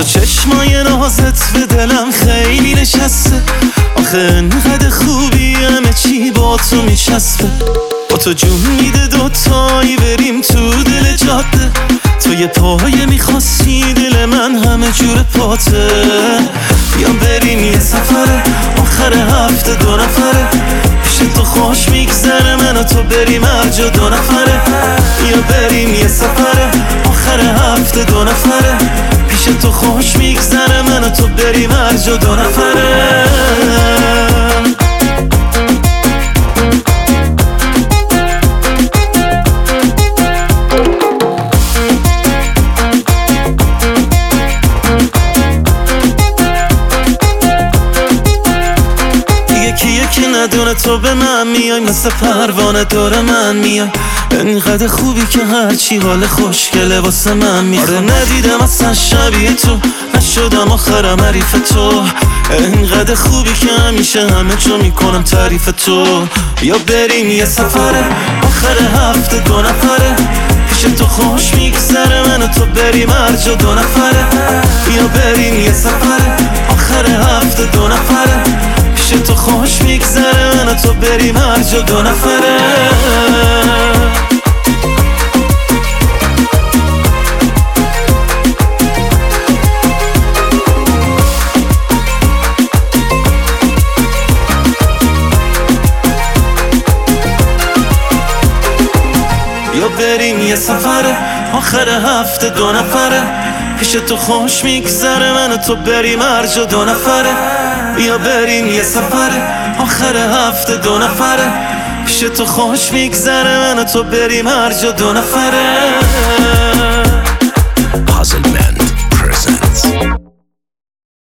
تو چشمای نازت به دلم خیلی نشسته، آخه انقدر خوبی همه چی با تو میچسبه. با تو جون میده دوتایی بریم تو دل جاده، تو یه پایه میخواستی دل من همه جور پاته. بیام بریم یه سفره آخر هفته دو نفره، پیش تو خوش میگذره من و تو بریم هر جا دو نفره. بیا بریم یه سفره آخر هفته دو نفره، پیش تو خوش میگذره من و تو بریم هر جا دو نفره. کیه که ندونه تو به من میای، مثل پروانه دور من میای. انقدر خوبی که هرچی حال خوشگله واسه من میخواد. آره ندیدم اصلا شبیه تو، نشدم آخرم حریف تو. انقدر خوبی که همیشه همه جا میکنم تعریف تو. یا بریم یه سفره آخر هفته دو نفره، پیش تو خوش میگذره من و تو بریم هر جا دو نفره. یا بریم یه سفره آخر هفته دو نفره، پیش تو خوش میگذره من و تو بریم هر جا دو نفره. یا بریم یه سفره آخر هفته دو نفره، پیش تو خوش میگذره من و تو بریم هر جا دو نفره. یا بریم یه سفره آخر هفته دو نفره، پیش تو خوش میگذره من و تو بریم هر جا دو نفره. Puzzle Band presents